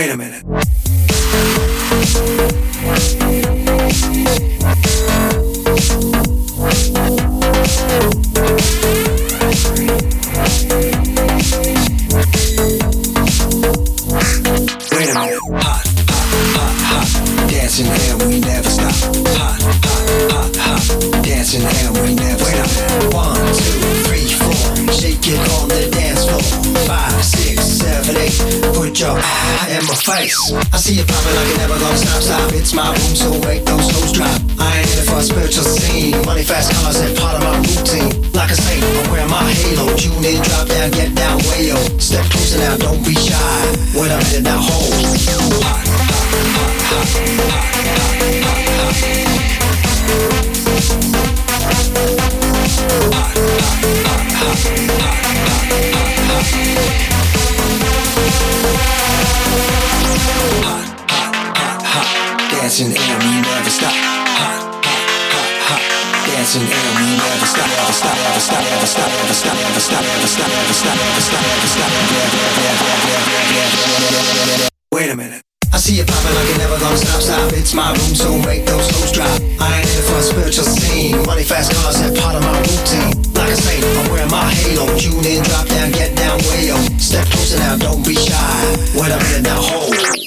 Wait a minute. Wait a minute. Hot, hot, hot, hot. Dancing and we never stop. Hot, hot, hot, hot. Dancing and we never stop. 1, 2, 3, 4. Shake it on the dance floor. 5, 6, 7, 8. Put your eye in my face. I see you popping like you're never gonna stop, stop. It's my room, so wake those hoes drop. I ain't in it for a spiritual scene. Money, fast cars, and part of my routine. Like I say, I'm wearing my halo. Tune in, drop down, get down, way yo. Step closer now, don't be shy. Wait a minute now, hold. Hot, hot, hot, hot, hot, hot, hot, hot. Hot, hot, hot, hot, hot, hot, hot. Dancing and we never stop. Hot, hot, hot, hot. Dancing and we never stop, never stop, never stop, never stop, never stop, never stop, never stop, never stop, never stop, never stop. Wait a minute. I see you popping like you're never gonna stop, stop. It's my room, so make those hoes drop. I ain't in it for a spiritual scene. Money, fast cars, and part of my routine. Like I say, I'm wearing my halo. Tune in, drop down, get down, way yo. Step closer now, don't be shy. Wait a minute now, hold.